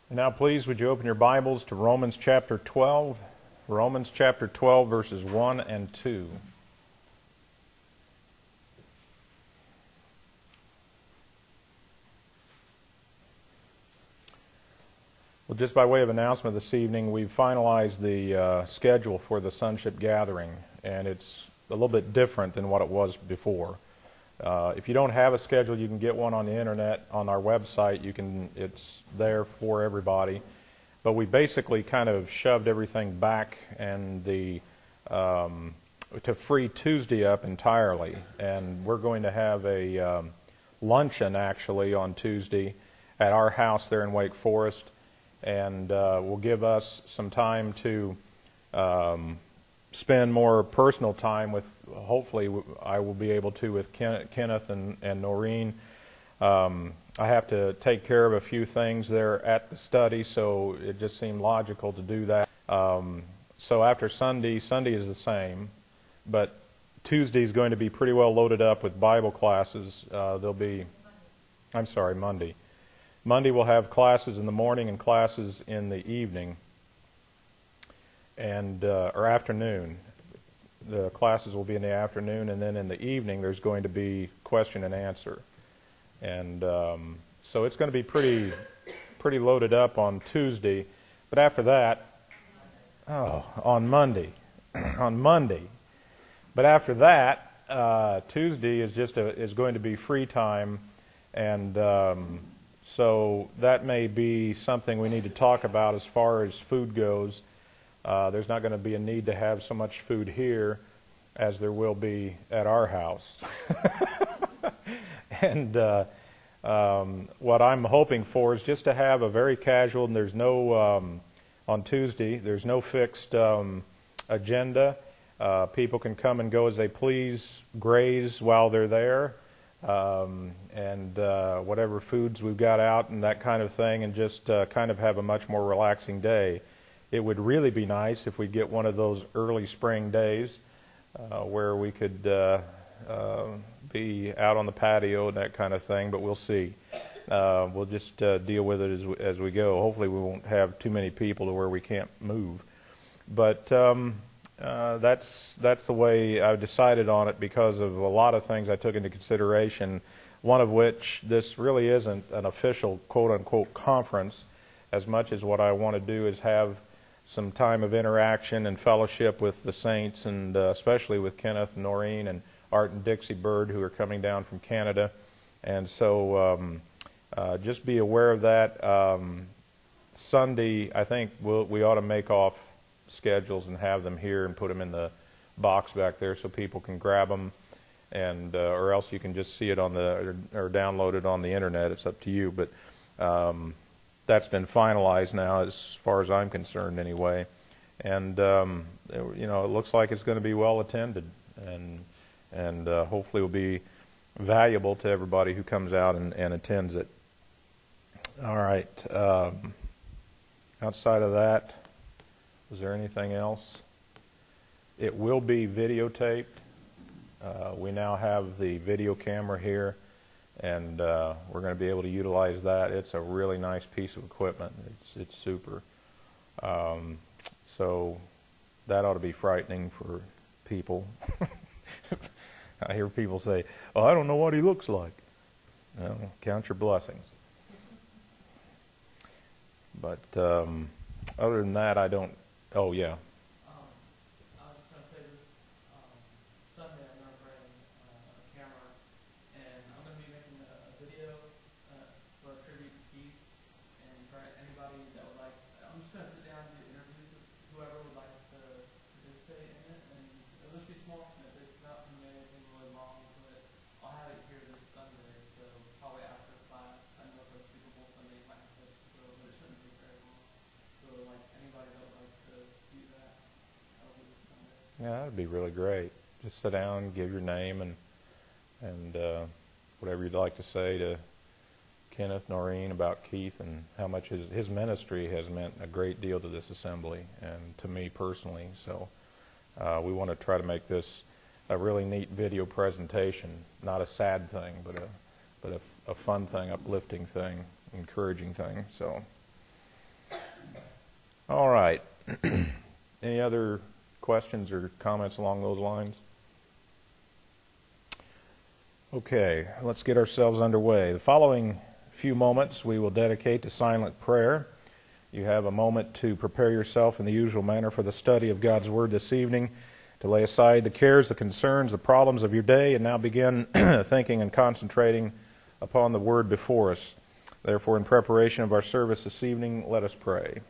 And now please would you open your Bibles to Romans chapter 12, Romans chapter 12 verses 1 and 2. Well, just by way of announcement this evening, we've finalized the schedule for the Sonship Gathering, and it's a little bit different than what it was before. If you don't have a schedule, you can get one on the internet on our website. It's there for everybody. But we basically kind of shoved everything back and to free Tuesday up entirely. And we're going to have a luncheon actually on Tuesday at our house there in Wake Forest, and will give us some time to spend more personal time with, hopefully I will be able to, with Kenneth and Noreen. I have to take care of a few things there at the study, so it just seemed logical to do that. So after Sunday is the same, but Tuesday is going to be pretty well loaded up with Bible classes. Monday. Monday we'll have classes in the morning and classes in the evening. Or afternoon. The classes will be in the afternoon, and then in the evening there's going to be question and answer. And so it's going to be pretty loaded up on Tuesday. But after that, on Monday. On Monday. But after that, Tuesday is going to be free time, and so that may be something we need to talk about as far as food goes. There's not going to be a need to have so much food here as there will be at our house. And what I'm hoping for is just to have a very casual, and there's no, on Tuesday, there's no fixed agenda. People can come and go as they please, graze while they're there, and whatever foods we've got out and that kind of thing, and just kind of have a much more relaxing day. It would really be nice if we get one of those early spring days where we could be out on the patio and that kind of thing, but we'll see. We'll just deal with it as we go. Hopefully we won't have too many people to where we can't move. But that's the way I've decided on it because of a lot of things I took into consideration, one of which this really isn't an official quote-unquote conference as much as what I want to do is have some time of interaction and fellowship with the saints, and especially with Kenneth and Noreen and Art and Dixie Bird, who are coming down from Canada. And so just be aware of that. Sunday, I think we ought to make off schedules and have them here and put them in the box back there so people can grab them, and or else you can just see it on or download it on the internet. It's up to you, but that's been finalized now as far as I'm concerned anyway. And it looks like it's going to be well attended, and hopefully will be valuable to everybody who comes out and attends it. All right. Outside of that, is there anything else? It will be videotaped. We now have the video camera here, and we're going to be able to utilize that. It's a really nice piece of equipment. It's super. So that ought to be frightening for people. I hear people say, "Oh, I don't know what he looks like." Well, count your blessings. But other than that, I don't. Oh yeah. I was just going to say this Sunday I'm going to bring a camera, and I'm going to be making a video for a tribute to Keith, and for anybody that would like, I'm just going to sit down and do interviews with whoever would like to participate in it, and it'll just be small snippets, not going to be anything really long, but I'll have it here this Sunday, so probably after class. I know for Super Bowl Sunday you might have to go, but it shouldn't take very long. So like anybody that would like to do that, that'll be this Sunday. Yeah, that'd be really great. Just sit down, give your name, and whatever you'd like to say to Kenneth, Noreen about Keith, and how much his ministry has meant a great deal to this assembly and to me personally. So we want to try to make this a really neat video presentation, not a sad thing, but a fun thing, uplifting thing, encouraging thing. So All right. Any other questions or comments along those lines? Okay, let's get ourselves underway. The following few moments we will dedicate to silent prayer. You have a moment to prepare yourself in the usual manner for the study of God's Word this evening, to lay aside the cares, the concerns, the problems of your day, and now begin thinking and concentrating upon the Word before us. Therefore, in preparation of our service this evening, let us pray.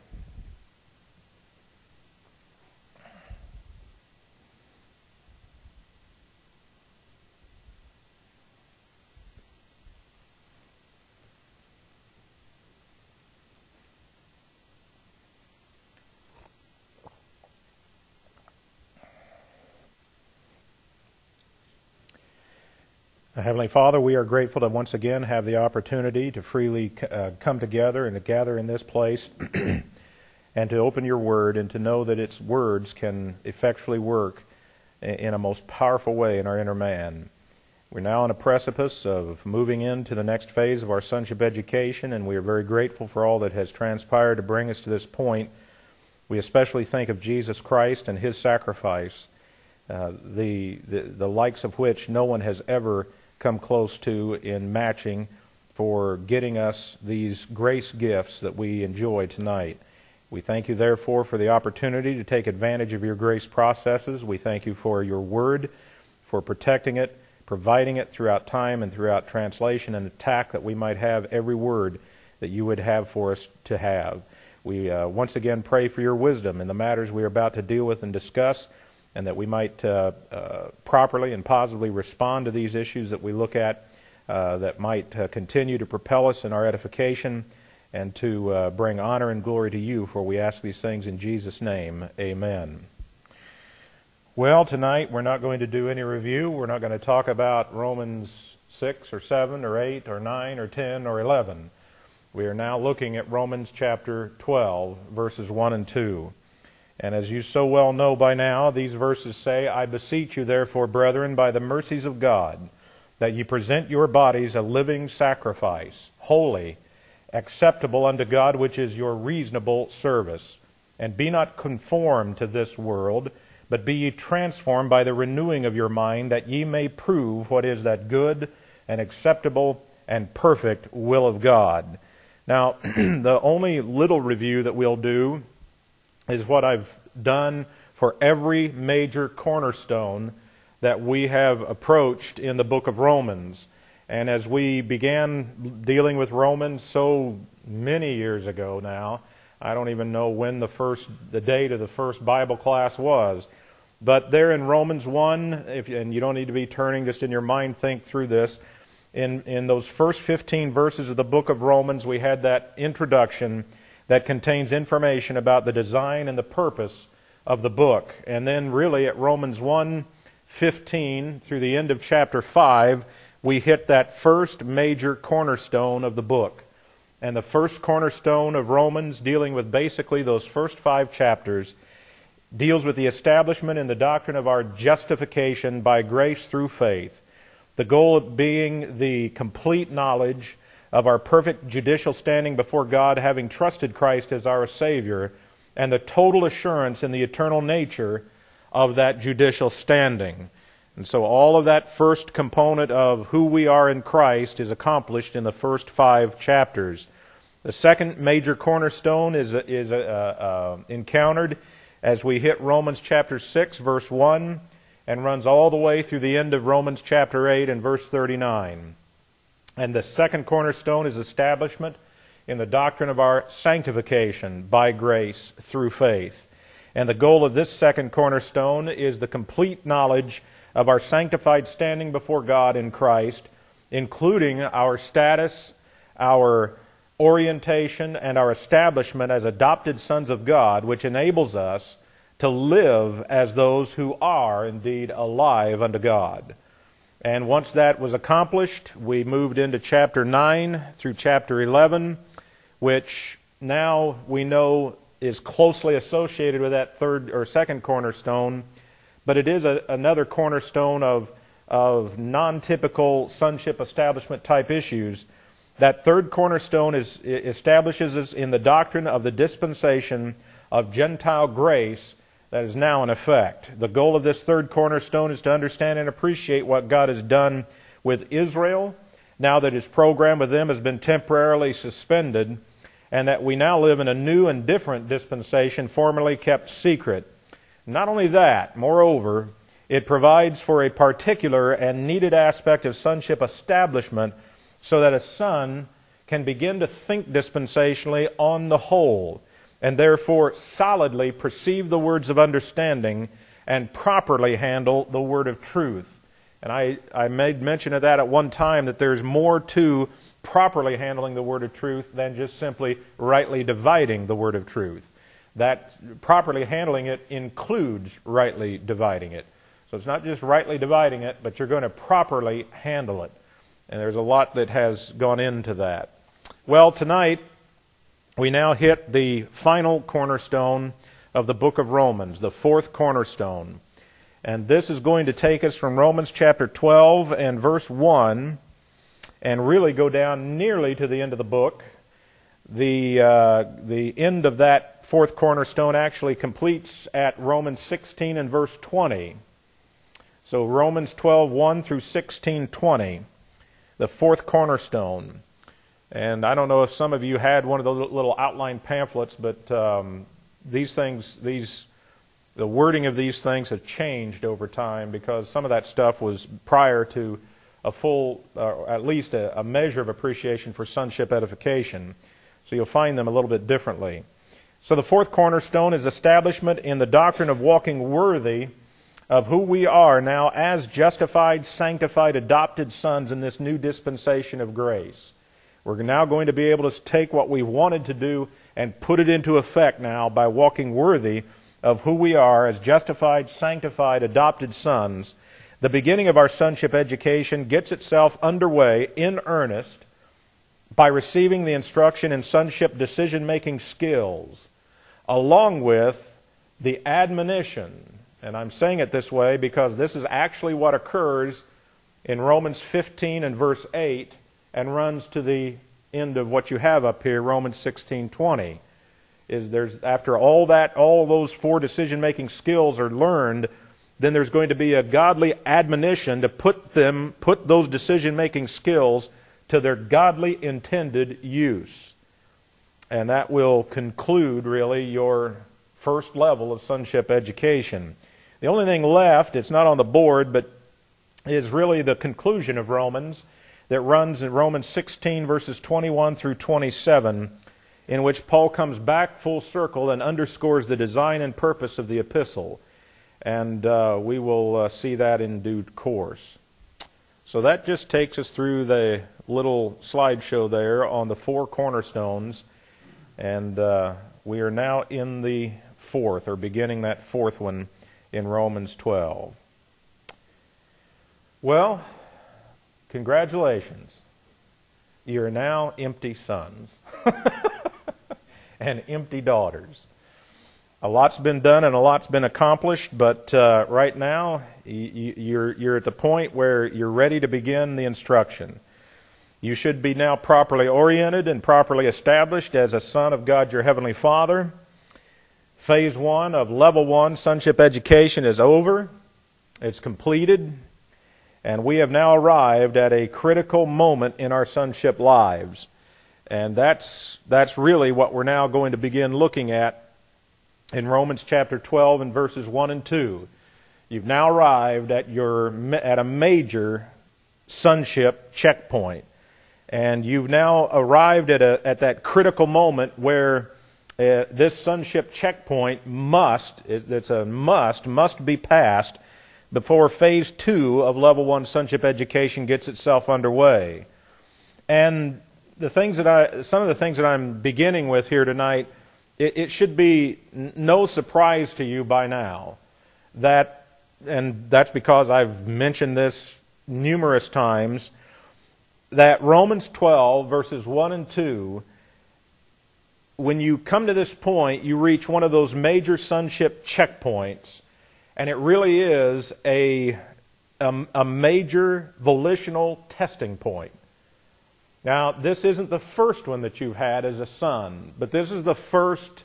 Heavenly Father, we are grateful to once again have the opportunity to freely come together and to gather in this place and to open your Word and to know that its words can effectually work in a most powerful way in our inner man. We're now on a precipice of moving into the next phase of our sonship education, and we are very grateful for all that has transpired to bring us to this point. We especially think of Jesus Christ and His sacrifice, the likes of which no one has ever come close to in matching for getting us these grace gifts that we enjoy tonight. We thank you, therefore, for the opportunity to take advantage of your grace processes. We thank you for your Word, for protecting it, providing it throughout time and throughout translation and attack, that we might have every word that you would have for us to have. We once again pray for your wisdom in the matters we are about to deal with and discuss, and that we might properly and positively respond to these issues that we look at, that might continue to propel us in our edification and to bring honor and glory to you, for we ask these things in Jesus' name. Amen. Well, tonight we're not going to do any review. We're not going to talk about Romans 6 or 7 or 8 or 9 or 10 or 11. We are now looking at Romans chapter 12, verses 1 and 2. And as you so well know by now, these verses say, I beseech you therefore, brethren, by the mercies of God, that ye present your bodies a living sacrifice, holy, acceptable unto God, which is your reasonable service. And be not conformed to this world, but be ye transformed by the renewing of your mind, that ye may prove what is that good and acceptable and perfect will of God. Now, the only little review that we'll do is what I've done for every major cornerstone that we have approached in the book of Romans. And as we began dealing with Romans so many years ago now, I don't even know when the date of the first Bible class was, but there in Romans 1, and you don't need to be turning, just in your mind think through this, in those first 15 verses of the book of Romans, we had that introduction that contains information about the design and the purpose of the book. And then really at Romans 1:15 through the end of chapter 5, we hit that first major cornerstone of the book. And the first cornerstone of Romans, dealing with basically those first 5 chapters, deals with the establishment in the doctrine of our justification by grace through faith. The goal being the complete knowledge of our perfect judicial standing before God, having trusted Christ as our Savior, and the total assurance in the eternal nature of that judicial standing. And so all of that first component of who we are in Christ is accomplished in the first 5 chapters. The second major cornerstone is encountered as we hit Romans chapter 6, verse 1, and runs all the way through the end of Romans chapter 8 and verse 39. And the second cornerstone is establishment in the doctrine of our sanctification by grace through faith. And the goal of this second cornerstone is the complete knowledge of our sanctified standing before God in Christ, including our status, our orientation, and our establishment as adopted sons of God, which enables us to live as those who are indeed alive unto God. And once that was accomplished, we moved into chapter 9 through chapter 11, which now we know is closely associated with that third or second cornerstone, but it is another cornerstone of non-typical sonship establishment type issues, That third cornerstone establishes us in the doctrine of the dispensation of Gentile grace that is now in effect. The goal of this third cornerstone is to understand and appreciate what God has done with Israel, now that His program with them has been temporarily suspended, and that we now live in a new and different dispensation formerly kept secret. Not only that, moreover, it provides for a particular and needed aspect of sonship establishment so that a son can begin to think dispensationally on the whole, and therefore solidly perceive the words of understanding and properly handle the word of truth. And I made mention of that at one time, that there's more to properly handling the word of truth than just simply rightly dividing the word of truth. That properly handling it includes rightly dividing it. So it's not just rightly dividing it, but you're going to properly handle it. And there's a lot that has gone into that. Well, tonight we now hit the final cornerstone of the book of Romans, the fourth cornerstone. And this is going to take us from Romans chapter 12 and verse 1 and really go down nearly to the end of the book. The end of that fourth cornerstone actually completes at Romans 16 and verse 20. So Romans 12:1 through 16:20, the fourth cornerstone. And I don't know if some of you had one of those little outline pamphlets, but the wording of these things have changed over time, because some of that stuff was prior to a full, or at least a measure of appreciation for sonship edification. So you'll find them a little bit differently. So the fourth cornerstone is establishment in the doctrine of walking worthy of who we are now as justified, sanctified, adopted sons in this new dispensation of grace. We're now going to be able to take what we've wanted to do and put it into effect now by walking worthy of who we are as justified, sanctified, adopted sons. The beginning of our sonship education gets itself underway in earnest by receiving the instruction in sonship decision-making skills, along with the admonition. And I'm saying it this way because this is actually what occurs in Romans 15 and verse 8 and runs to the end of what you have up here, Romans 16:20. After all those four decision-making skills are learned, then there's going to be a godly admonition to put those decision-making skills to their godly intended use. And that will conclude, really, your first level of sonship education. The only thing left, it's not on the board, but is really the conclusion of Romans that runs in Romans 16, verses 21 through 27, in which Paul comes back full circle and underscores the design and purpose of the epistle. And we will see that in due course. So that just takes us through the little slideshow there on the four cornerstones. And we are now in the fourth, or beginning that fourth one in Romans 12. Well, congratulations. You are now empty sons and empty daughters. A lot's been done and a lot's been accomplished, but right now you're at the point where you're ready to begin the instruction. You should be now properly oriented and properly established as a son of God, your Heavenly Father. Phase 1 of Level 1 sonship education is over. It's completed. And we have now arrived at a critical moment in our sonship lives. And that's really what we're now going to begin looking at in Romans chapter 12 and verses 1 and 2. You've now arrived at a major sonship checkpoint. And you've now arrived at that critical moment where this sonship checkpoint must be passed before phase 2 of level 1 sonship education gets itself underway. And some of the things that I'm beginning with here tonight, it should be no surprise to you by now and that's because I've mentioned this numerous times, that Romans 12 verses 1 and 2, when you come to this point, you reach one of those major sonship checkpoints, and it really is a major volitional testing point. Now, this isn't the first one that you've had as a son, but this is the first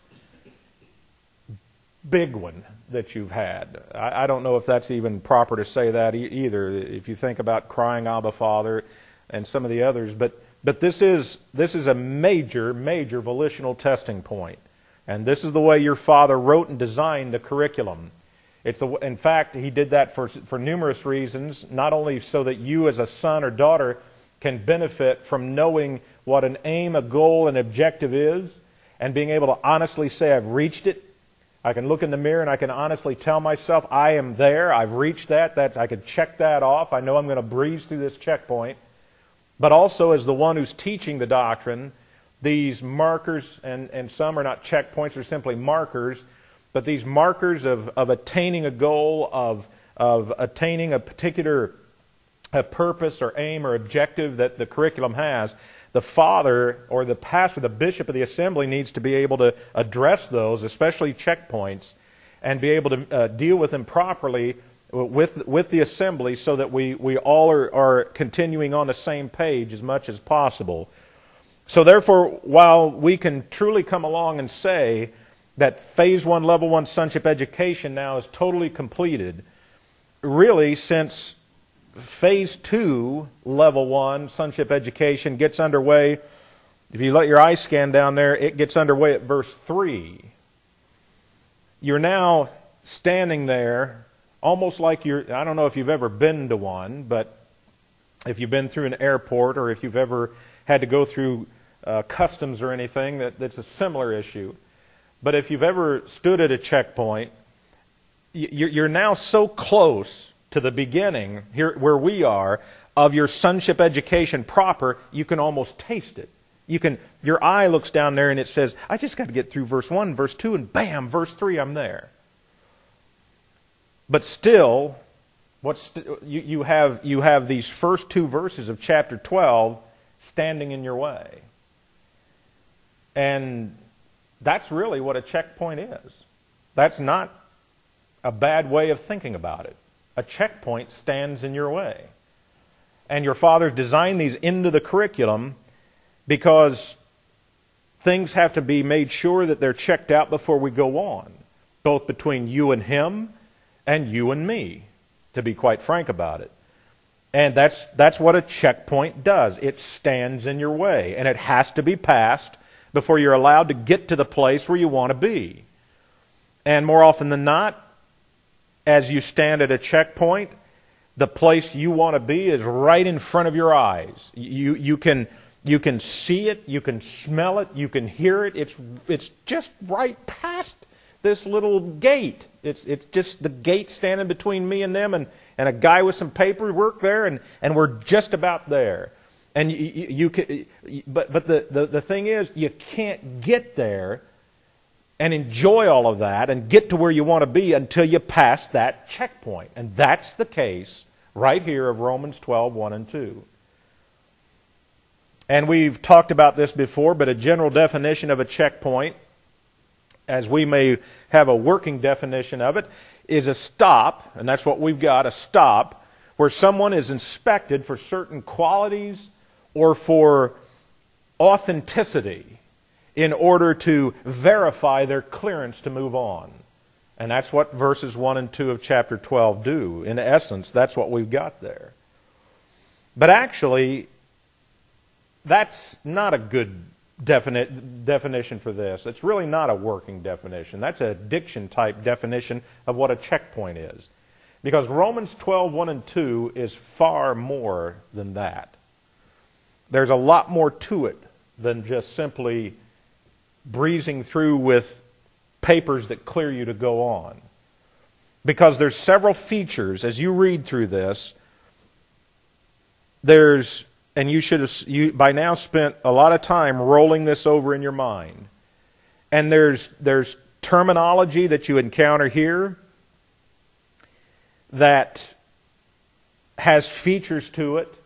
big one that you've had. I don't know if that's even proper to say that either, if you think about crying Abba Father and some of the others. But this is a major volitional testing point. And this is the way your father wrote and designed the curriculum. In fact, he did that for numerous reasons, not only so that you as a son or daughter can benefit from knowing what an aim, a goal, an objective is, and being able to honestly say, I've reached it. I can look in the mirror and I can honestly tell myself, I am there, I've reached that. I can check that off. I know I'm going to breeze through this checkpoint. But also as the one who's teaching the doctrine, these markers, and some are not checkpoints, they're simply markers, but these markers of attaining a goal, of attaining a particular purpose or aim or objective that the curriculum has, the father or the pastor, the bishop of the assembly needs to be able to address those, especially checkpoints, and be able to deal with them properly with the assembly so that we all are continuing on the same page as much as possible. So therefore, while we can truly come along and say that Phase 1, Level 1 sonship education now is totally completed, really since Phase 2, Level 1 sonship education gets underway, if you let your eye scan down there, it gets underway at verse 3. You're now standing there almost like I don't know if you've ever been to one, but if you've been through an airport or if you've ever had to go through customs or anything, that's a similar issue. But if you've ever stood at a checkpoint, you're now so close to the beginning, here where we are, of your sonship education proper, you can almost taste it. Your eye looks down there and it says, I just got to get through verse 1, verse 2, and bam, verse 3, I'm there. But still, you have these first two verses of chapter 12 standing in your way. And that's really what a checkpoint is. That's not a bad way of thinking about it. A checkpoint stands in your way. And your father designed these into the curriculum because things have to be made sure that they're checked out before we go on, both between you and him and you and me, to be quite frank about it. And that's what a checkpoint does. It stands in your way, and it has to be passed before you're allowed to get to the place where you want to be. And more often than not, as you stand at a checkpoint, the place you want to be is right in front of your eyes. You can see it, you can smell it, you can hear it. It's just right past this little gate. It's just the gate standing between me and them, and a guy with some paperwork there, and we're just about there. And but the thing is, you can't get there and enjoy all of that and get to where you want to be until you pass that checkpoint. And that's the case right here of Romans 12, 1 and 2. And we've talked about this before, but a general definition of a checkpoint, as we may have a working definition of it, is a stop, and that's what we've got, a stop, where someone is inspected for certain qualities or for authenticity in order to verify their clearance to move on. And that's what verses 1 and 2 of chapter 12 do. In essence, that's what we've got there. But actually, that's not a good definition for this. It's really not a working definition. That's a diction-type definition of what a checkpoint is. Because Romans 12, 1 and 2 is far more than that. There's a lot more to it than just simply breezing through with papers that clear you to go on. Because there's several features, as you read through this, and you should have by now spent a lot of time rolling this over in your mind. And there's terminology that you encounter here that has features to it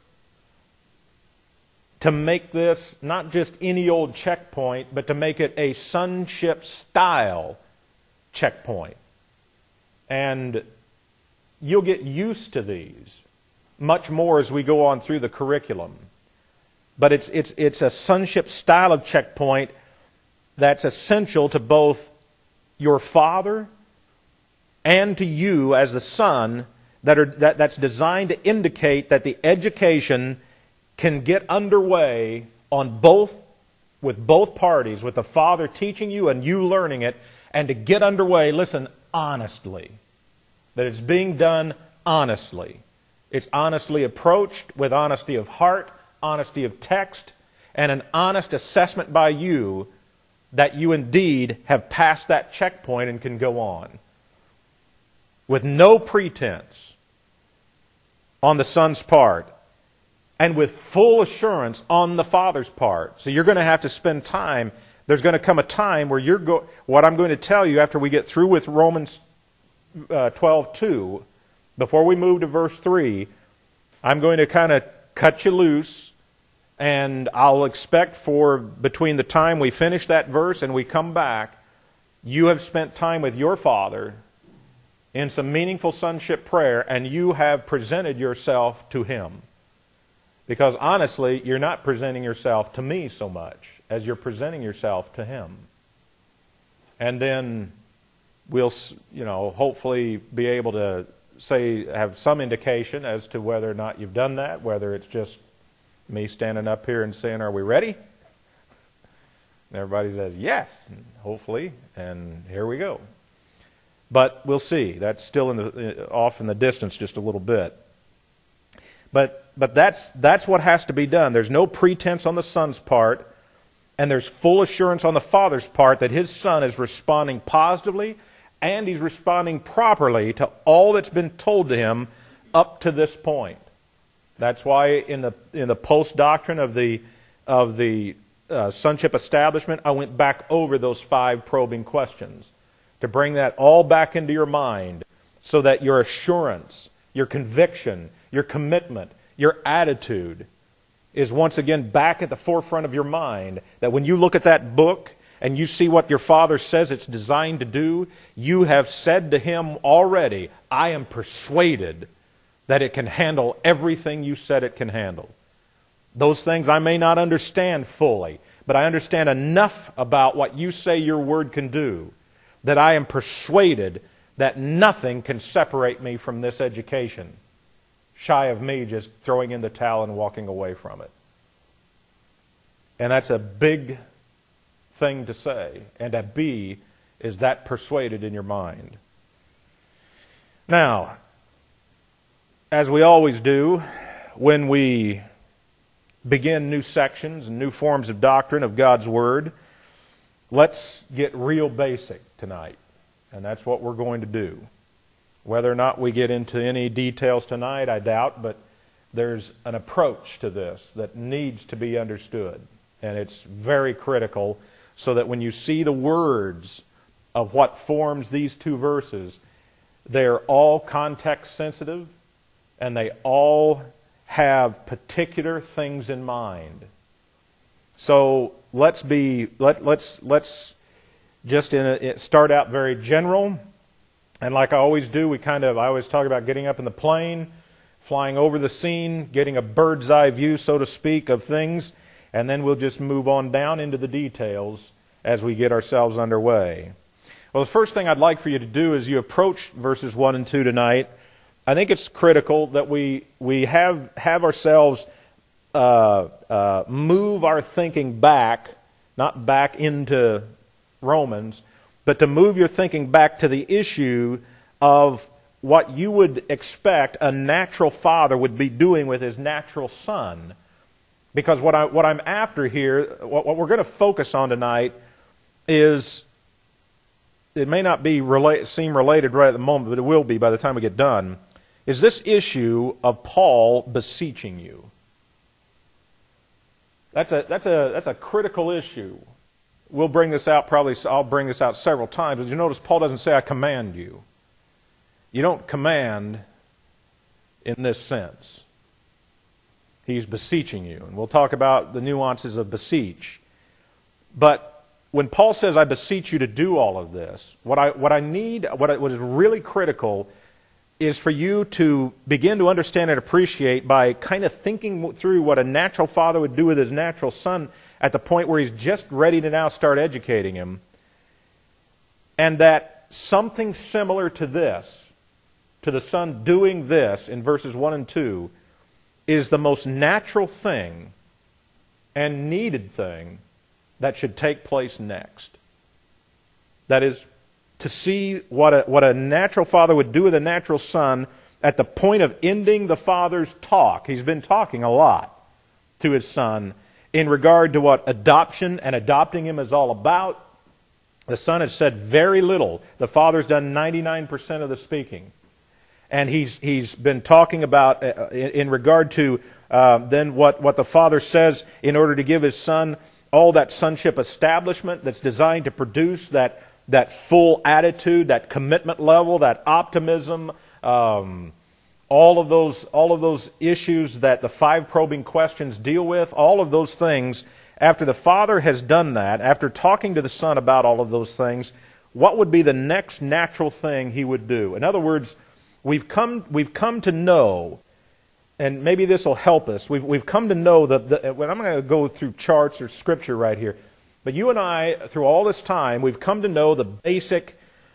to make this not just any old checkpoint, but to make it a sonship style checkpoint. And you'll get used to these much more as we go on through the curriculum. but it's a sonship style of checkpoint that's essential to both your father and to you as the son, that's designed to indicate that the education can get underway with both parties, with the father teaching you and you learning it, and to get underway, listen, honestly. That it's being done honestly. It's honestly approached with honesty of heart, honesty of text, and an honest assessment by you that you indeed have passed that checkpoint and can go on. With no pretense on the son's part, and with full assurance on the father's part. So you're going to have to spend time. There's going to come a time where what I'm going to tell you after we get through with Romans 12:2, before we move to verse 3, I'm going to kind of cut you loose, and I'll expect for between the time we finish that verse and we come back, you have spent time with your father in some meaningful sonship prayer, and you have presented yourself to him. Because honestly, you're not presenting yourself to me so much as you're presenting yourself to him. And then we'll, hopefully be able to have some indication as to whether or not you've done that, whether it's just me standing up here and saying, "Are we ready?" And everybody says, "Yes," and hopefully, and here we go. But we'll see. That's still off in the distance just a little bit. But that's what has to be done. There's no pretense on the son's part, and there's full assurance on the father's part that his son is responding positively and he's responding properly to all that's been told to him up to this point. That's why in the post doctrine of the sonship establishment, I went back over those 5 probing questions to bring that all back into your mind so that your assurance, your conviction, your commitment, your attitude is once again back at the forefront of your mind. That when you look at that book and you see what your father says it's designed to do, you have said to him already, "I am persuaded that it can handle everything you said it can handle." Those things I may not understand fully, but I understand enough about what you say your word can do that I am persuaded that nothing can separate me from this education, shy of me just throwing in the towel and walking away from it. And that's a big thing to say, and to be is that persuaded in your mind. Now, as we always do when we begin new sections and new forms of doctrine of God's Word, let's get real basic tonight. And that's what we're going to do. Whether or not we get into any details tonight, I doubt, but there's an approach to this that needs to be understood. And it's very critical so that when you see the words of what forms these 2 verses, they're all context sensitive and they all have particular things in mind. So let's just start out very general. And like I always do, I always talk about getting up in the plane, flying over the scene, getting a bird's eye view, so to speak, of things, and then we'll just move on down into the details as we get ourselves underway. Well, the first thing I'd like for you to do as you approach verses 1 and 2 tonight, I think it's critical that we have ourselves move our thinking back, not back into Romans, but to move your thinking back to the issue of what you would expect a natural father would be doing with his natural son. Because what I'm after here, what we're going to focus on tonight is, it may not seem related right at the moment, but it will be by the time we get done, is this issue of Paul beseeching you. That's a critical issue. We'll bring this out, I'll bring this out several times, but you notice Paul doesn't say, "I command you." You don't command in this sense. He's beseeching you, and we'll talk about the nuances of beseech. But when Paul says, "I beseech you to do all of this," what is really critical is for you to begin to understand and appreciate by kind of thinking through what a natural father would do with his natural son at the point where he's just ready to now start educating him. And that something similar to this, to the son doing this in verses 1 and 2, is the most natural thing and needed thing that should take place next. That is, to see what a natural father would do with a natural son at the point of ending the father's talk. He's been talking a lot to his son in regard to what adoption and adopting him is all about. The son has said very little. The father's done 99% of the speaking. And he's been talking about, in regard to then what the father says in order to give his son all that sonship establishment that's designed to produce that full attitude, that commitment level, that optimism, all of those issues that the 5 probing questions deal with, all of those things. After the father has done that, after talking to the son about all of those things, what would be the next natural thing he would do? In other words, we've come to know, and maybe this will help us. We've come to know when I'm going to go through charts or scripture right here. But you and I, through all this time, we've come to know the basic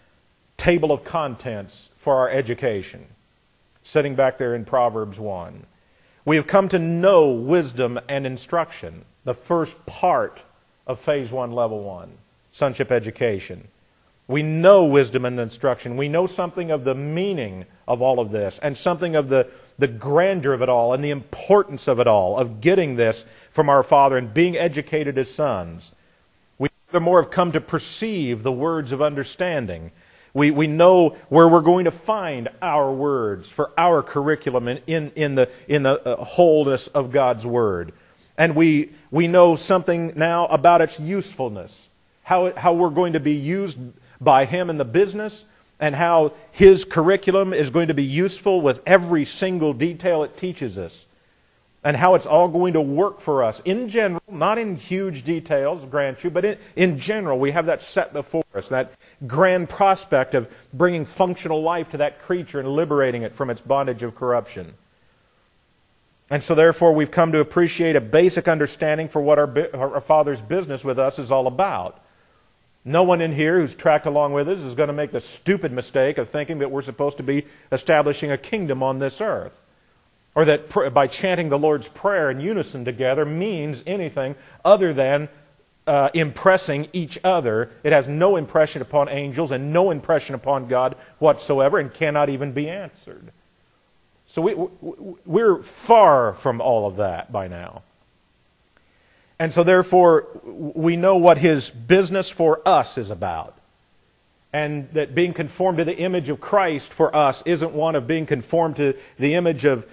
table of contents for our education, sitting back there in Proverbs 1. We have come to know wisdom and instruction, the first part of Phase 1, Level 1, sonship education. We know wisdom and instruction. We know something of the meaning of all of this and something of the grandeur of it all and the importance of it all, of getting this from our Father and being educated as sons. We furthermore have come to perceive the words of understanding. We know where we're going to find our words for our curriculum in the wholeness of God's Word. And we know something now about its usefulness, how we're going to be used by Him in the business, and how His curriculum is going to be useful with every single detail it teaches us, and how it's all going to work for us in general, not in huge details, grant you, but in general we have that set before us, that grand prospect of bringing functional life to that creature and liberating it from its bondage of corruption. And so therefore we've come to appreciate a basic understanding for what our Father's business with us is all about. No one in here who's tracked along with us is going to make the stupid mistake of thinking that we're supposed to be establishing a kingdom on this earth, or that by chanting the Lord's Prayer in unison together means anything other than impressing each other. It has no impression upon angels and no impression upon God whatsoever, and cannot even be answered. So we're far from all of that by now. And so therefore, we know what His business for us is about. And that being conformed to the image of Christ for us isn't one of being conformed to the image or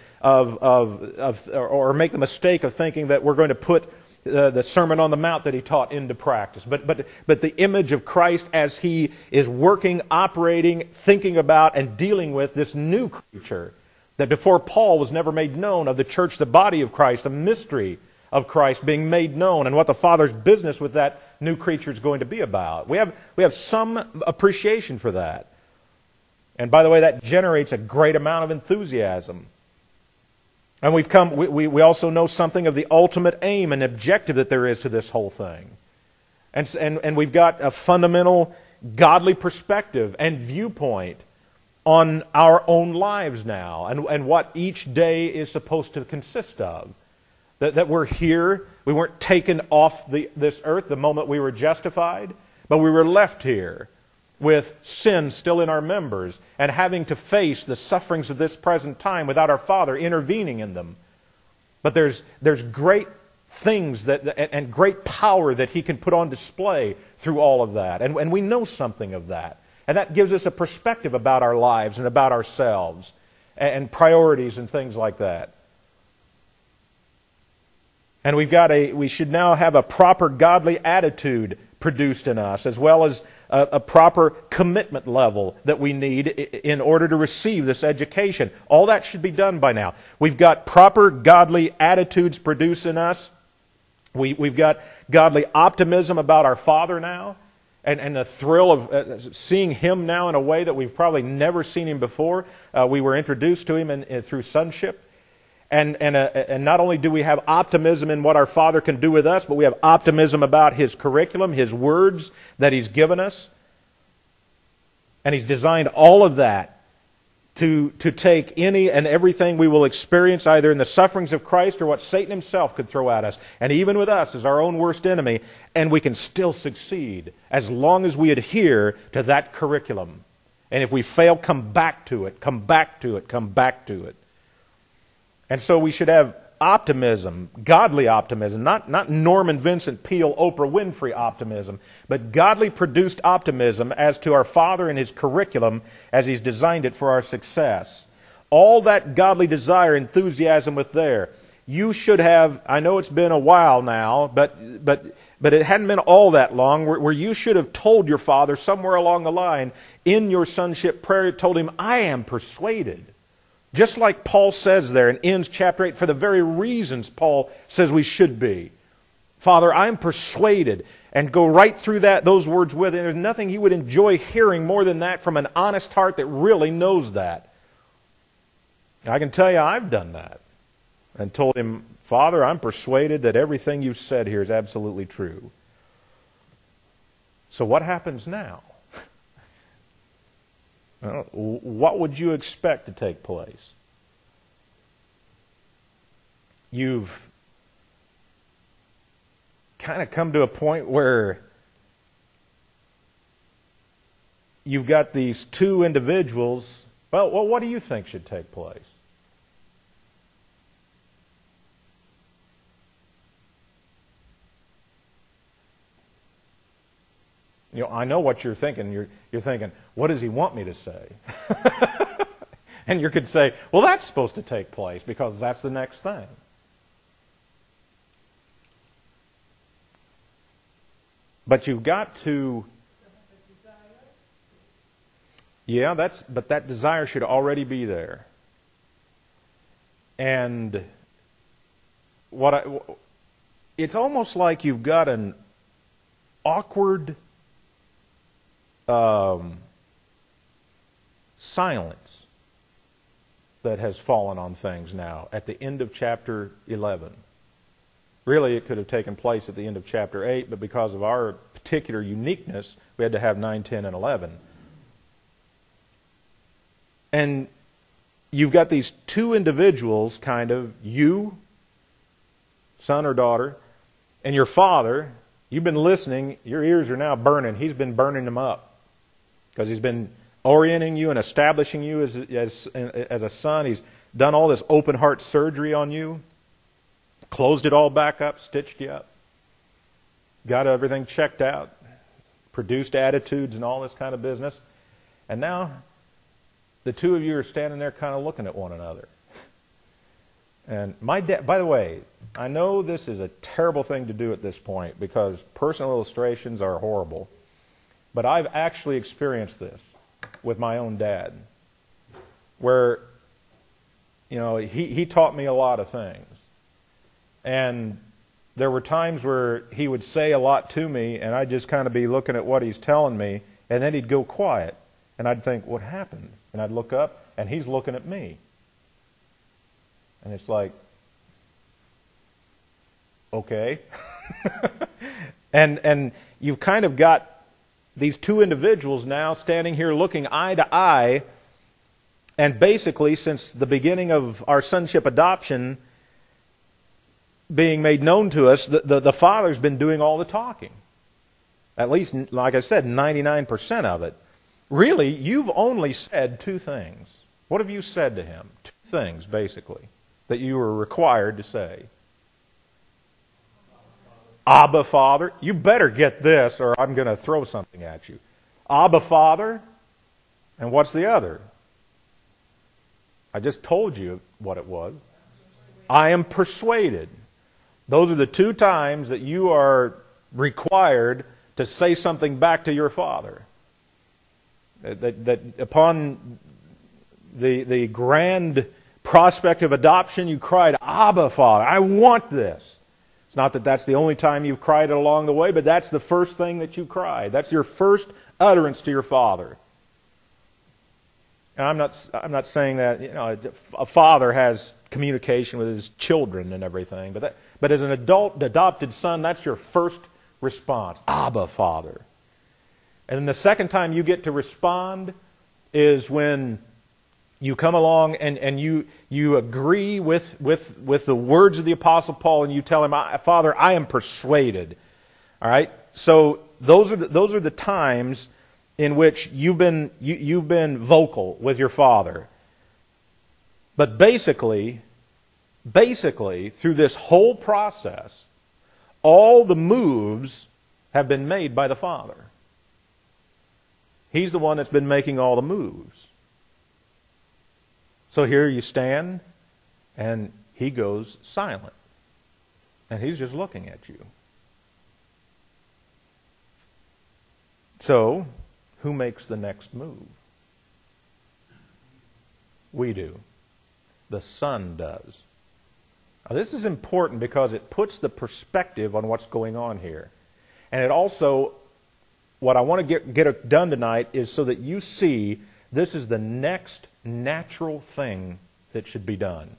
make the mistake of thinking that we're going to put the Sermon on the Mount that He taught into practice. But the image of Christ as He is working, operating, thinking about, and dealing with this new creature that before Paul was never made known, of the church, the body of Christ, the mystery of Christ being made known, and what the Father's business with that new creature is going to be about. We have some appreciation for that. And by the way, that generates a great amount of enthusiasm. And we also know something of the ultimate aim and objective that there is to this whole thing. And we've got a fundamental godly perspective and viewpoint on our own lives now, and what each day is supposed to consist of. That we're here, we weren't taken off this earth the moment we were justified, but we were left here with sin still in our members and having to face the sufferings of this present time without our Father intervening in them. But there's great things and great power that He can put on display through all of that. And we know something of that. And that gives us a perspective about our lives and about ourselves and priorities and things like that. And we should now have a proper godly attitude produced in us, as well as a proper commitment level that we need in order to receive this education. All that should be done by now. We've got proper godly attitudes produced in us. We've got godly optimism about our Father now. and the thrill of seeing Him now in a way that we've probably never seen Him before. We were introduced to Him through sonship. And not only do we have optimism in what our Father can do with us, but we have optimism about His curriculum, His words that He's given us. And He's designed all of that to take any and everything we will experience either in the sufferings of Christ or what Satan himself could throw at us. And even with us as our own worst enemy, and we can still succeed as long as we adhere to that curriculum. And if we fail, come back to it, come back to it, come back to it. And so we should have optimism, godly optimism, not Norman Vincent Peale, Oprah Winfrey optimism, but godly produced optimism as to our Father and His curriculum as He's designed it for our success. All that godly desire, enthusiasm with there. You should have, I know it's been a while now, but it hadn't been all that long, where you should have told your Father somewhere along the line in your sonship prayer, told Him, I am persuaded. Just like Paul says there and ends chapter 8 for the very reasons Paul says we should be. Father, I'm persuaded. And go right through those words with it. There's nothing He would enjoy hearing more than that from an honest heart that really knows that. I can tell you I've done that. And told Him, Father, I'm persuaded that everything you've said here is absolutely true. So what happens now? Well, what would you expect to take place? You've kind of come to a point where you've got these two individuals. Well, what do you think should take place? You know, I know what you're thinking. You're thinking, what does He want me to say? And you could say, well, that's supposed to take place because that's the next thing. But you've got to... Yeah, but that desire should already be there. And it's almost like you've got an awkward silence that has fallen on things now at the end of chapter 11. Really, it could have taken place at the end of chapter 8, but because of our particular uniqueness, we had to have 9, 10, and 11. And you've got these two individuals, kind of, you, son or daughter, and your father. You've been listening. Your ears are now burning. He's been burning them up because He's been orienting you and establishing you as a son. He's done all this open heart surgery on you, closed it all back up, stitched you up, got everything checked out, produced attitudes and all this kind of business. And now the two of you are standing there kind of looking at one another. And my dad, by the way, I know this is a terrible thing to do at this point because personal illustrations are horrible. But I've actually experienced this with my own dad, where, you know, he taught me a lot of things. And there were times where he would say a lot to me, and I'd just kind of be looking at what he's telling me, and then he'd go quiet. And I'd think, what happened? And I'd look up, and he's looking at me. And it's like, okay. and you've kind of got these two individuals now standing here looking eye to eye, and basically since the beginning of our sonship adoption being made known to us, the Father's been doing all the talking. At least, like I said, 99% of it. Really, you've only said two things. What have you said to Him? Two things, basically, that you were required to say. Abba, Father. You better get this or I'm going to throw something at you. Abba, Father. And what's the other? I just told you what it was. I am persuaded. Those are the two times that you are required to say something back to your Father. That upon the grand prospect of adoption, you cried, Abba, Father, I want this. It's not that that's the only time you've cried it along the way, but that's the first thing that you cried. That's your first utterance to your Father. And I'm not saying that a father has communication with his children and everything, but as an adopted son, that's your first response. Abba, Father. And then the second time you get to respond is when you come along and you agree with the words of the Apostle Paul, and you tell him, Father, I am persuaded. All right? So those are the times in which you've been vocal with your Father. But basically, through this whole process, all the moves have been made by the Father. He's the one that's been making all the moves. So here you stand, and he goes silent. And he's just looking at you. So, who makes the next move? We do. The Son does. Now, this is important because it puts the perspective on what's going on here. And it also, what I want to get done tonight is so that you see this is the next natural thing that should be done.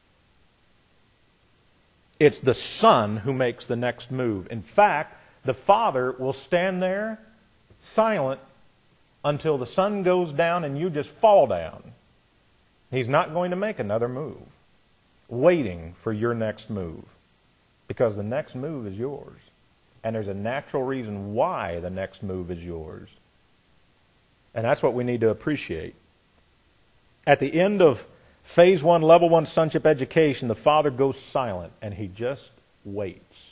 It's the Son who makes the next move. In fact, the Father will stand there silent until the sun goes down and you just fall down. He's not going to make another move, waiting for your next move, because the next move is yours. And there's a natural reason why the next move is yours. And that's what we need to appreciate. At the end of Phase 1, Level 1 Sonship Education, the Father goes silent and he just waits.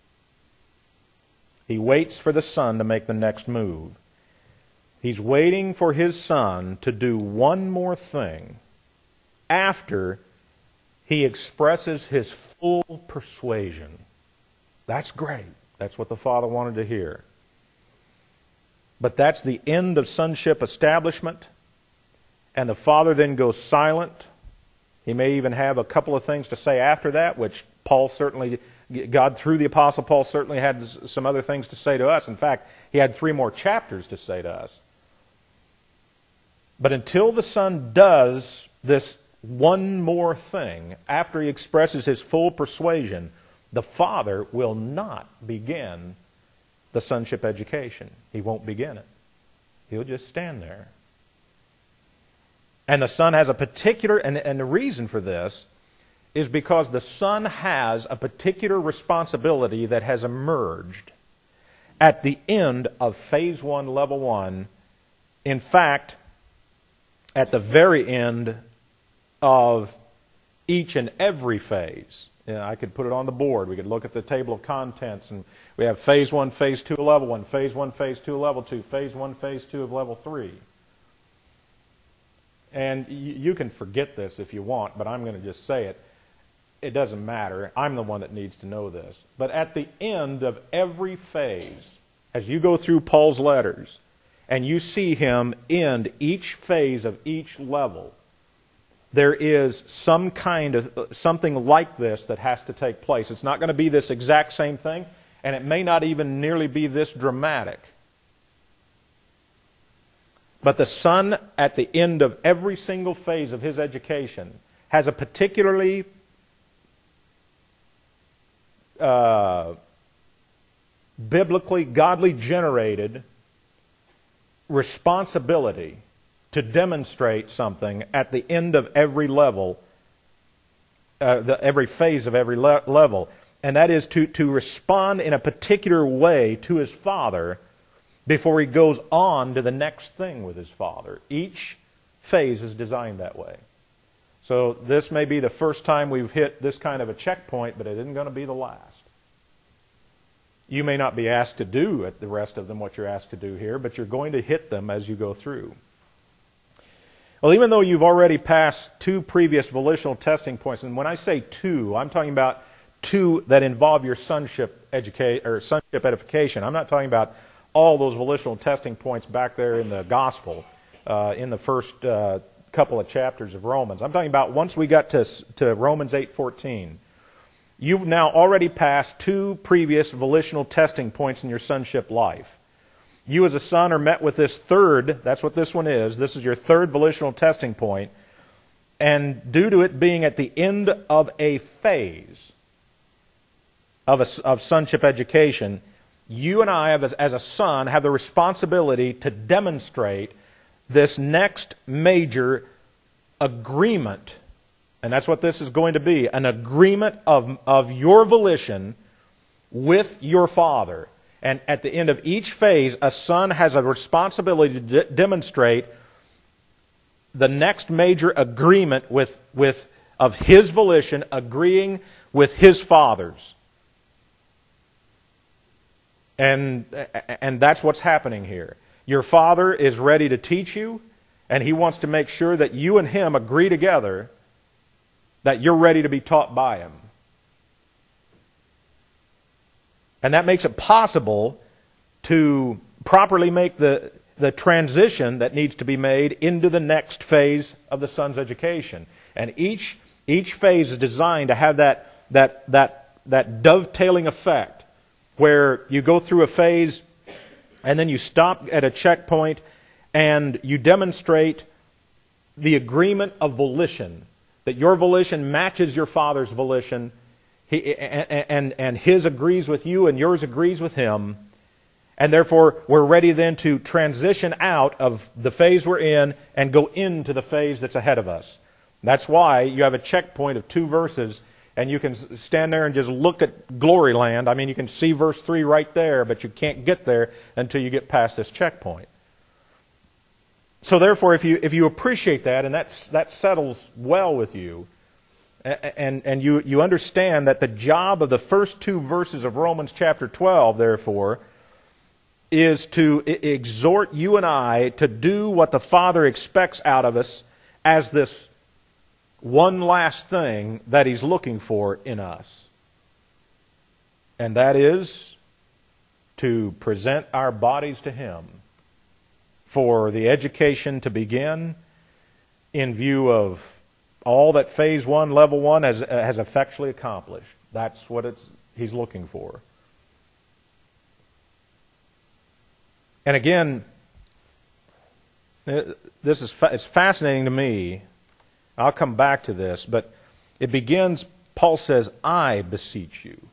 He waits for the Son to make the next move. He's waiting for his Son to do one more thing after he expresses his full persuasion. That's great. That's what the Father wanted to hear. But that's the end of sonship establishment. And the Father then goes silent. He may even have a couple of things to say after that, which God through the Apostle Paul certainly had some other things to say to us. In fact, he had 3 more chapters to say to us. But until the Son does this one more thing, after he expresses his full persuasion, the Father will not begin the sonship education. He won't begin it. He'll just stand there. And the Son has a particular, and the reason for this is because the Son has a particular responsibility that has emerged at the end of Phase 1, Level 1. In fact, at the very end of each and every phase. I could put it on the board. We could look at the table of contents, and we have Phase 1, Phase 2, Level 1, Phase 1, Phase 2, Level 2, Phase 1, Phase 2 of Level 3. And you can forget this if you want, but I'm going to just say it. It doesn't matter. I'm the one that needs to know this. But at the end of every phase, as you go through Paul's letters, and you see him end each phase of each level, there is some kind of something like this that has to take place. It's not going to be this exact same thing, and it may not even nearly be this dramatic. But the Son, at the end of every single phase of his education, has a particularly biblically, godly generated responsibility to demonstrate something at the end of every level, every phase of every level. And that is to respond in a particular way to his Father before he goes on to the next thing with his Father. Each phase is designed that way. So this may be the first time we've hit this kind of a checkpoint, but it isn't going to be the last. You may not be asked to do at the rest of them what you're asked to do here, but you're going to hit them as you go through. Well, even though you've already passed 2 previous volitional testing points, and when I say 2, I'm talking about 2 that involve your sonship edification. I'm not talking about all those volitional testing points back there in the gospel, in the first couple of chapters of Romans. I'm talking about once we got to Romans 8:14. you've now already passed 2 previous volitional testing points in your sonship life. You as a son are met with this third, that's what this one is, this is your third volitional testing point, and due to it being at the end of a phase of sonship education, you and I, as a son, have the responsibility to demonstrate this next major agreement, and that's what this is going to be, an agreement of your volition with your father. And at the end of each phase, a son has a responsibility to demonstrate the next major agreement of his volition, agreeing with his father's. And that's what's happening here. Your father is ready to teach you, and he wants to make sure that you and him agree together that you're ready to be taught by him. And that makes it possible to properly make the transition that needs to be made into the next phase of the son's education. And each phase is designed to have that dovetailing effect, where you go through a phase and then you stop at a checkpoint and you demonstrate the agreement of volition, that your volition matches your father's volition, and his agrees with you and yours agrees with him. And therefore, we're ready then to transition out of the phase we're in and go into the phase that's ahead of us. That's why you have a checkpoint of 2 verses, and you can stand there and just look at glory land. I mean, you can see verse 3 right there, but you can't get there until you get past this checkpoint. So therefore, if you appreciate that, and that settles well with you, and you understand that the job of the first 2 verses of Romans chapter 12, therefore, is to exhort you and I to do what the Father expects out of us as this one last thing that He's looking for in us. And that is to present our bodies to Him for the education to begin in view of all that Phase 1, Level 1 has effectually accomplished. That's what He's looking for. And again, it's fascinating to me. I'll come back to this, but it begins, Paul says, I beseech you.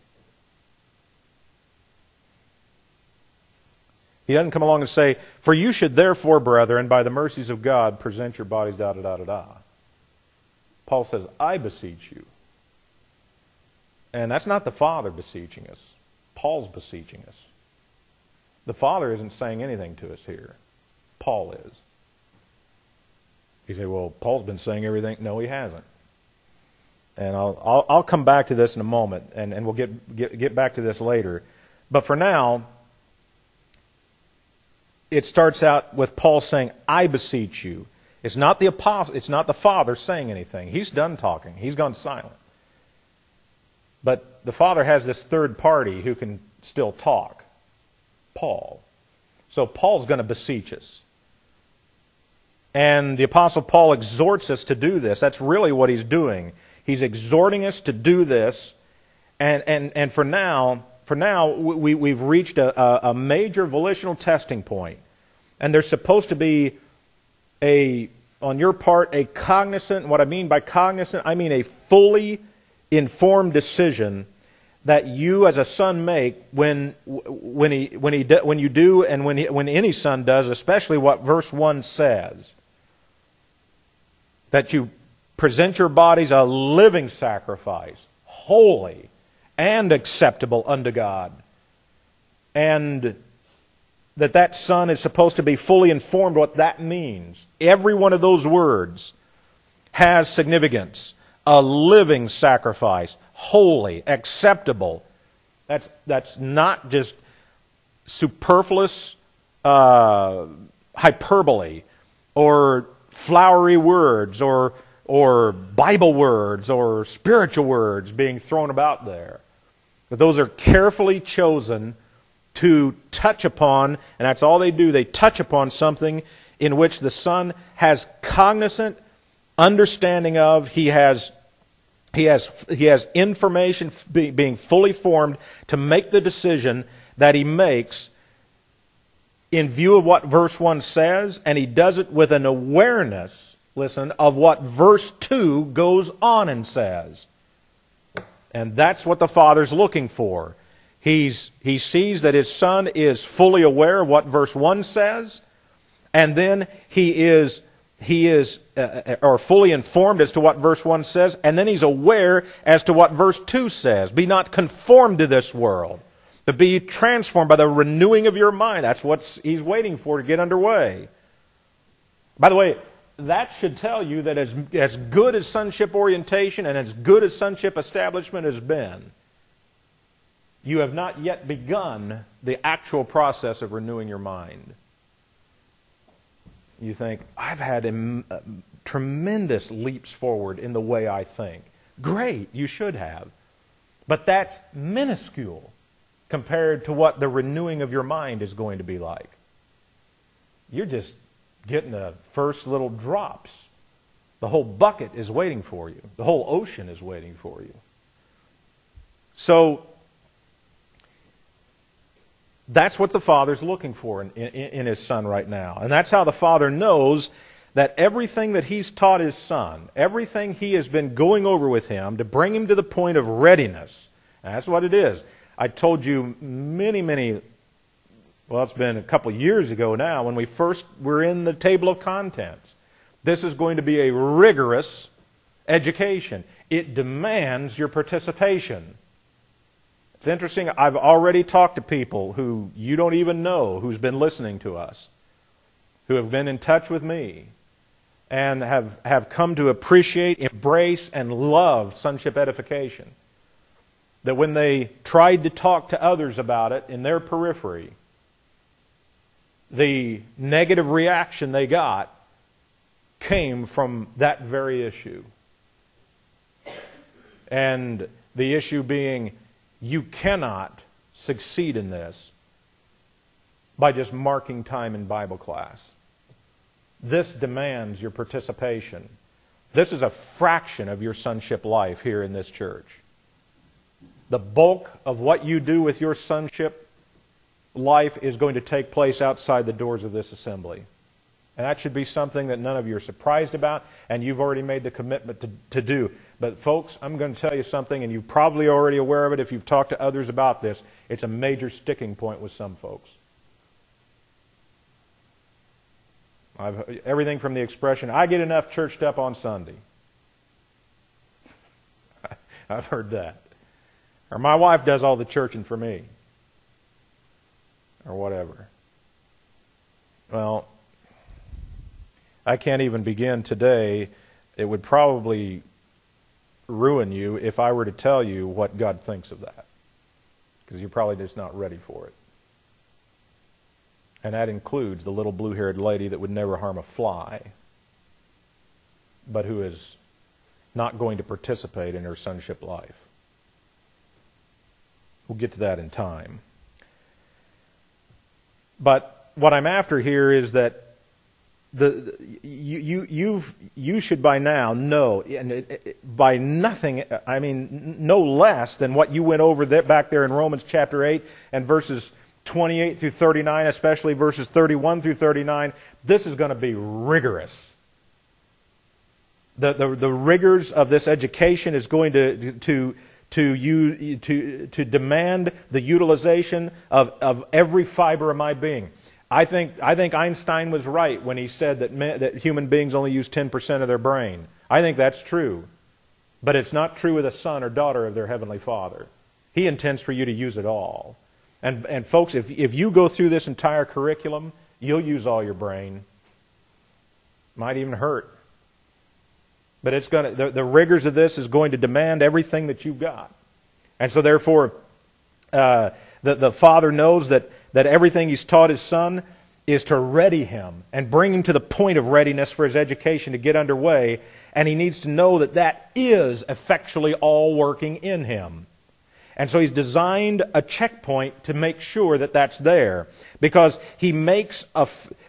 He doesn't come along and say, for you should therefore, brethren, by the mercies of God, present your bodies, da-da-da-da-da. Paul says, I beseech you. And that's not the Father beseeching us. Paul's beseeching us. The Father isn't saying anything to us here. Paul is. You say, well, Paul's been saying everything. No, he hasn't. And I'll come back to this in a moment, and we'll get back to this later. But for now, it starts out with Paul saying, I beseech you. It's not the apostle, it's not the Father saying anything. He's done talking. He's gone silent. But the Father has this third party who can still talk. Paul. So Paul's going to beseech us. And the Apostle Paul exhorts us to do this. That's really what he's doing. He's exhorting us to do this. And for now we've reached a major volitional testing point. And there's supposed to be on your part, a cognizant, what I mean by cognizant, I mean a fully informed decision that you as a son make when you do, and when any son does, especially what verse 1 says. That you present your bodies a living sacrifice, holy and acceptable unto God. And that son is supposed to be fully informed what that means. Every one of those words has significance. A living sacrifice, holy, acceptable. That's not just superfluous hyperbole or flowery words or Bible words or spiritual words being thrown about there. But those are carefully chosen to touch upon, and that's all they do. They touch upon something in which the son has cognizant understanding of, he has He has information being fully formed to make the decision that he makes in view of what verse 1 says, and he does it with an awareness, listen, of what verse 2 goes on and says. And that's what the Father's looking for. He sees that his Son is fully aware of what verse 1 says, and then he is fully informed as to what verse 1 says, and then he's aware as to what verse 2 says. Be not conformed to this world, but be transformed by the renewing of your mind. That's what he's waiting for to get underway. By the way, that should tell you that as good as sonship orientation and as good as sonship establishment has been, you have not yet begun the actual process of renewing your mind. You think, I've had tremendous leaps forward in the way I think. Great, you should have. But that's minuscule compared to what the renewing of your mind is going to be like. You're just getting the first little drops. The whole bucket is waiting for you. The whole ocean is waiting for you. So, that's what the Father's looking for in his Son right now. And that's how the Father knows that everything that he's taught his Son, everything he has been going over with him to bring him to the point of readiness, and that's what it is. I told you well, it's been a couple years ago now, when we first were in the table of contents. This is going to be a rigorous education. It demands your participation. It's interesting, I've already talked to people who you don't even know who's been listening to us, who have been in touch with me, and have come to appreciate, embrace, and love sonship edification. That when they tried to talk to others about it in their periphery, the negative reaction they got came from that very issue. And the issue being, you cannot succeed in this by just marking time in Bible class. This demands your participation. This is a fraction of your sonship life here in this church. The bulk of what you do with your sonship life is going to take place outside the doors of this assembly. And that should be something that none of you are surprised about, and you've already made the commitment to do. But folks, I'm going to tell you something, and you're probably already aware of it if you've talked to others about this. It's a major sticking point with some folks. Everything from the expression, I get enough churched up on Sunday. I've heard that. Or my wife does all the churching for me. Or whatever. Well, I can't even begin today. It would probably ruin you if I were to tell you what God thinks of that. Because you're probably just not ready for it. And that includes the little blue-haired lady that would never harm a fly, but who is not going to participate in her sonship life. We'll get to that in time. But what I'm after here is that you should by now know, and by nothing, I mean no less than what you went over back there in Romans chapter 8 and verses 28 through 39, especially verses 31 through 39. This is going to be rigorous. The rigors of this education is going to demand the utilization of every fiber of my being. I think Einstein was right when he said that human beings only use 10% of their brain. I think that's true. But it's not true with a son or daughter of their Heavenly Father. He intends for you to use it all. And folks, if you go through this entire curriculum, you'll use all your brain. Might even hurt. But it's going to, the rigors of this is going to demand everything that you've got. And so therefore, the Father knows that everything He's taught His Son is to ready Him and bring Him to the point of readiness for His education to get underway. And He needs to know that that is effectually all working in Him. And so He's designed a checkpoint to make sure that that's there. Because He makes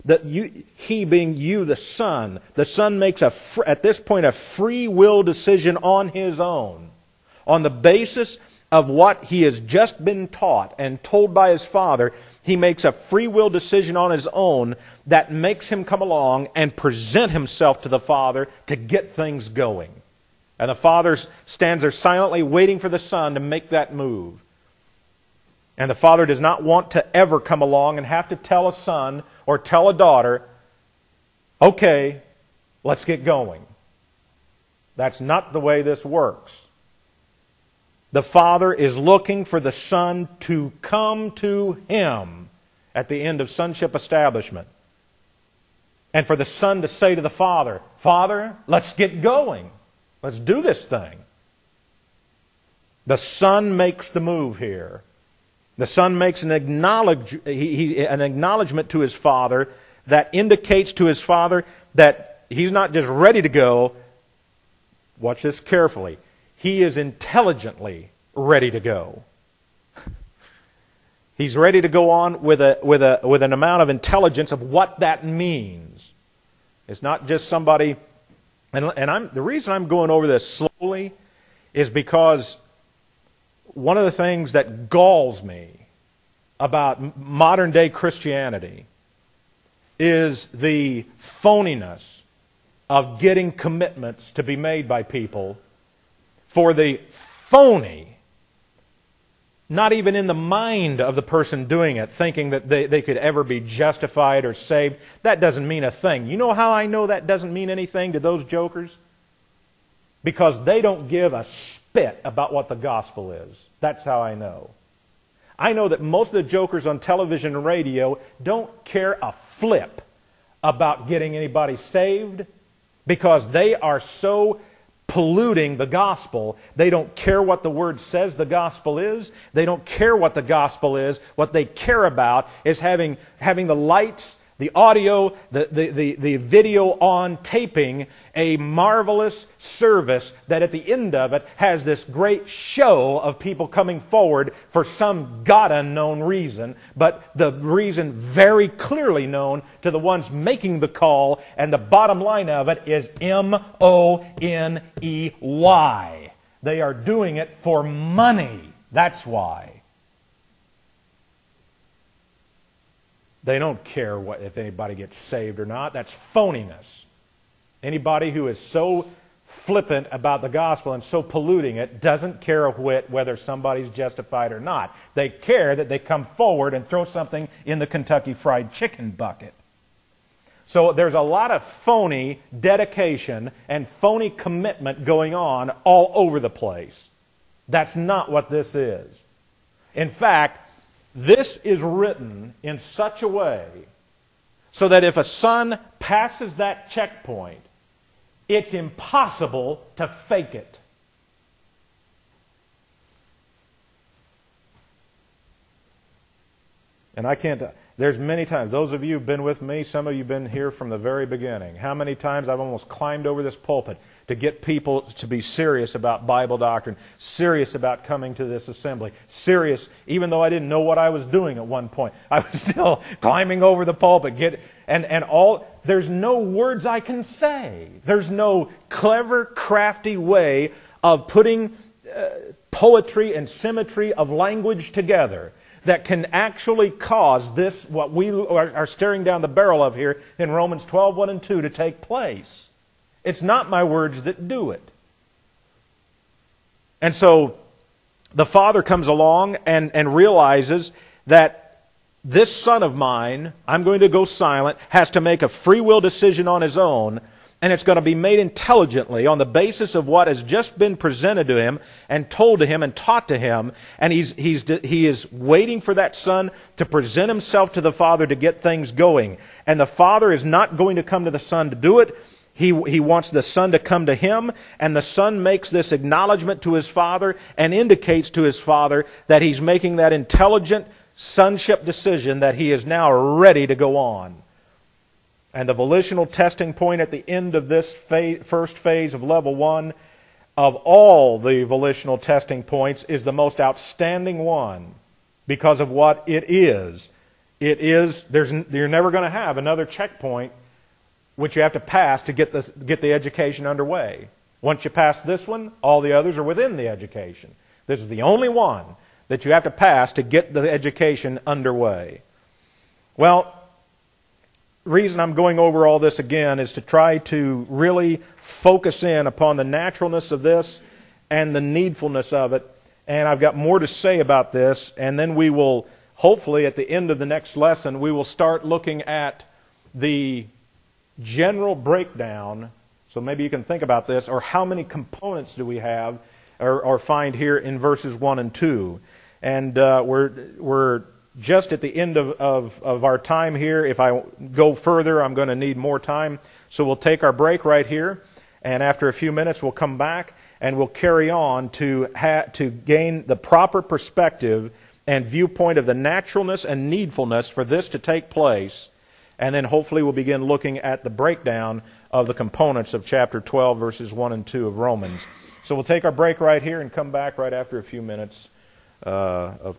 He being you, the Son makes at this point a free will decision on his own, on the basis of what he has just been taught and told by his Father. He makes a free will decision on his own that makes him come along and present himself to the Father to get things going. And the Father stands there silently waiting for the Son to make that move. And the Father does not want to ever come along and have to tell a son or tell a daughter, okay, let's get going. That's not the way this works. The Father is looking for the Son to come to Him at the end of sonship establishment. And for the Son to say to the Father, Father, let's get going. Let's do this thing. The Son makes the move here. The Son makes an acknowledgement to His Father that indicates to His Father that He's not just ready to go. Watch this carefully. He is intelligently ready to go. He's ready to go on with an amount of intelligence of what that means. It's not just somebody. The reason I'm going over this slowly is because one of the things that galls me about modern day Christianity is the phoniness of getting commitments to be made by people for the phony, not even in the mind of the person doing it, thinking that they could ever be justified or saved. That doesn't mean a thing. You know how I know that doesn't mean anything to those jokers? Because they don't give a spit about what the gospel is. That's how I know. I know that most of the jokers on television and radio don't care a flip about getting anybody saved because they are so polluting the gospel. They don't care what the Word says the gospel is. They don't care what the gospel is. What they care about is having the lights, the audio, the video on taping a marvelous service that at the end of it has this great show of people coming forward for some God-unknown reason, but the reason very clearly known to the ones making the call, and the bottom line of it is M-O-N-E-Y. They are doing it for money. That's why. They don't care if anybody gets saved or not. That's phoniness. Anybody who is so flippant about the gospel and so polluting it doesn't care a whit whether somebody's justified or not. They care that they come forward and throw something in the Kentucky Fried Chicken bucket. So there's a lot of phony dedication and phony commitment going on all over the place. That's not what this is. In fact, this is written in such a way so that if a son passes that checkpoint, it's impossible to fake it. And I can't. There's many times, those of you who've been with me, some of you have been here from the very beginning. How many times I've almost climbed over this pulpit to get people to be serious about Bible doctrine, serious about coming to this assembly, serious, even though I didn't know what I was doing at one point. I was still climbing over the pulpit. There's no words I can say. There's no clever, crafty way of putting poetry and symmetry of language together that can actually cause this, what we are staring down the barrel of here in Romans 12, 1 and 2 to take place. It's not my words that do it. And so the Father comes along and realizes that this son of mine, I'm going to go silent, has to make a free will decision on his own, and it's going to be made intelligently on the basis of what has just been presented to him and told to him and taught to him. And he is waiting for that son to present himself to the Father to get things going. And the Father is not going to come to the Son to do it. He wants the Son to come to him, and the Son makes this acknowledgement to his Father and indicates to his Father that he's making that intelligent sonship decision that he is now ready to go on. And the volitional testing point at the end of this first phase of level 1, of all the volitional testing points, is the most outstanding one because of what it is. you're never going to have another checkpoint which you have to pass to get the education underway. Once you pass this one, all the others are within the education. This is the only one that you have to pass to get the education underway. Well, the reason I'm going over all this again is to try to really focus in upon the naturalness of this and the needfulness of it. And I've got more to say about this, and then we will, hopefully at the end of the next lesson, we will start looking at the general breakdown. So maybe you can think about this, or how many components do we have or find here in verses 1 and 2. And we're just at the end of our time here. If I go further, I'm going to need more time. So we'll take our break right here, and after a few minutes we'll come back and we'll carry on to gain the proper perspective and viewpoint of the naturalness and needfulness for this to take place. And then hopefully we'll begin looking at the breakdown of the components of chapter 12, verses 1 and 2 of Romans. So we'll take our break right here and come back right after a few minutes of